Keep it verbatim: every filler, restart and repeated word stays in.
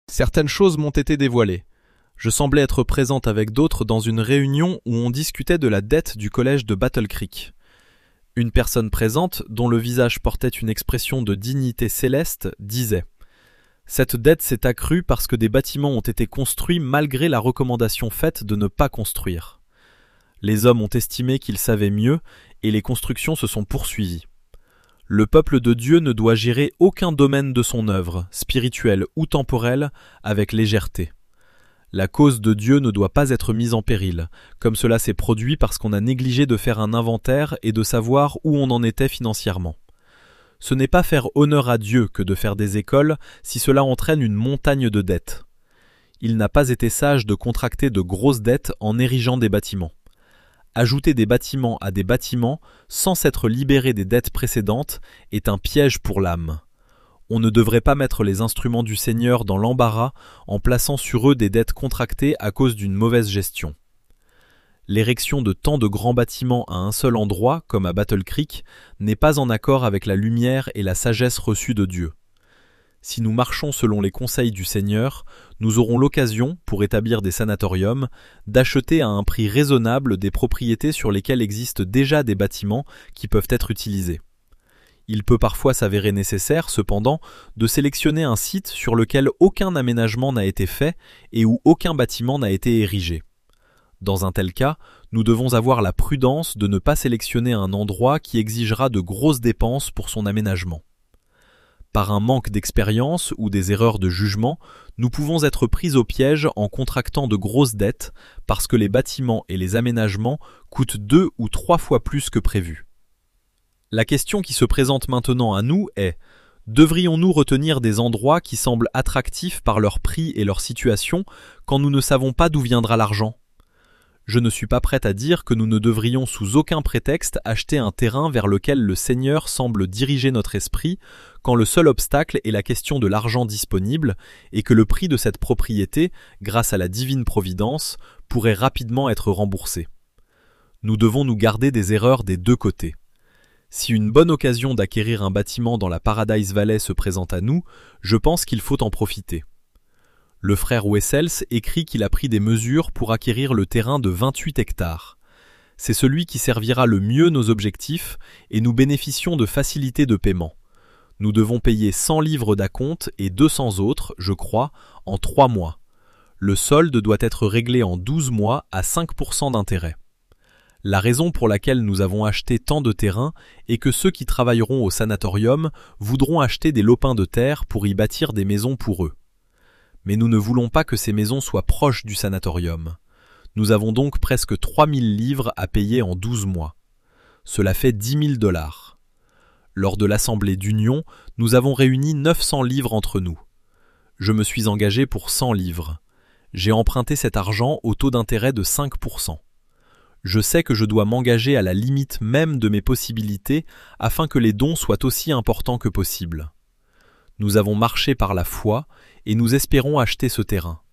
Certaines choses m'ont été dévoilées. Je semblais être présente avec d'autres dans une réunion où on discutait de la dette du collège de Battle Creek. Une personne présente, dont le visage portait une expression de dignité céleste, disait « Cette dette s'est accrue parce que des bâtiments ont été construits malgré la recommandation faite de ne pas construire. Les hommes ont estimé qu'ils savaient mieux et les constructions se sont poursuivies. Le peuple de Dieu ne doit gérer aucun domaine de son œuvre, spirituelle ou temporelle, avec légèreté. La cause de Dieu ne doit pas être mise en péril, comme cela s'est produit parce qu'on a négligé de faire un inventaire et de savoir où on en était financièrement. Ce n'est pas faire honneur à Dieu que de faire des écoles si cela entraîne une montagne de dettes. Il n'a pas été sage de contracter de grosses dettes en érigeant des bâtiments. Ajouter des bâtiments à des bâtiments sans s'être libéré des dettes précédentes est un piège pour l'âme. On ne devrait pas mettre les instruments du Seigneur dans l'embarras en plaçant sur eux des dettes contractées à cause d'une mauvaise gestion. L'érection de tant de grands bâtiments à un seul endroit, comme à Battle Creek, n'est pas en accord avec la lumière et la sagesse reçue de Dieu. Si nous marchons selon les conseils du Seigneur, nous aurons l'occasion, pour établir des sanatoriums, d'acheter à un prix raisonnable des propriétés sur lesquelles existent déjà des bâtiments qui peuvent être utilisés. Il peut parfois s'avérer nécessaire, cependant, de sélectionner un site sur lequel aucun aménagement n'a été fait et où aucun bâtiment n'a été érigé. Dans un tel cas, nous devons avoir la prudence de ne pas sélectionner un endroit qui exigera de grosses dépenses pour son aménagement. Par un manque d'expérience ou des erreurs de jugement, nous pouvons être pris au piège en contractant de grosses dettes parce que les bâtiments et les aménagements coûtent deux ou trois fois plus que prévu. La question qui se présente maintenant à nous est: devrions-nous retenir des endroits qui semblent attractifs par leur prix et leur situation quand nous ne savons pas d'où viendra l'argent ? Je ne suis pas prête à dire que nous ne devrions sous aucun prétexte acheter un terrain vers lequel le Seigneur semble diriger notre esprit quand le seul obstacle est la question de l'argent disponible et que le prix de cette propriété, grâce à la divine providence, pourrait rapidement être remboursé. Nous devons nous garder des erreurs des deux côtés. Si une bonne occasion d'acquérir un bâtiment dans la Paradise Valley se présente à nous, je pense qu'il faut en profiter. Le frère Wessels écrit qu'il a pris des mesures pour acquérir le terrain de vingt-huit hectares. C'est celui qui servira le mieux nos objectifs et nous bénéficions de facilités de paiement. Nous devons payer cent livres d'acompte et deux cents autres, je crois, en trois mois. Le solde doit être réglé en douze mois à cinq pour cent d'intérêt. La raison pour laquelle nous avons acheté tant de terrain est que ceux qui travailleront au sanatorium voudront acheter des lopins de terre pour y bâtir des maisons pour eux. Mais nous ne voulons pas que ces maisons soient proches du sanatorium. Nous avons donc presque trois mille livres à payer en douze mois. Cela fait dix mille dollars. Lors de l'assemblée d'union, nous avons réuni neuf cents livres entre nous. Je me suis engagé pour cent livres. J'ai emprunté cet argent au taux d'intérêt de cinq pour cent. Je sais que je dois m'engager à la limite même de mes possibilités afin que les dons soient aussi importants que possible. Nous avons marché par la foi et nous espérons acheter ce terrain.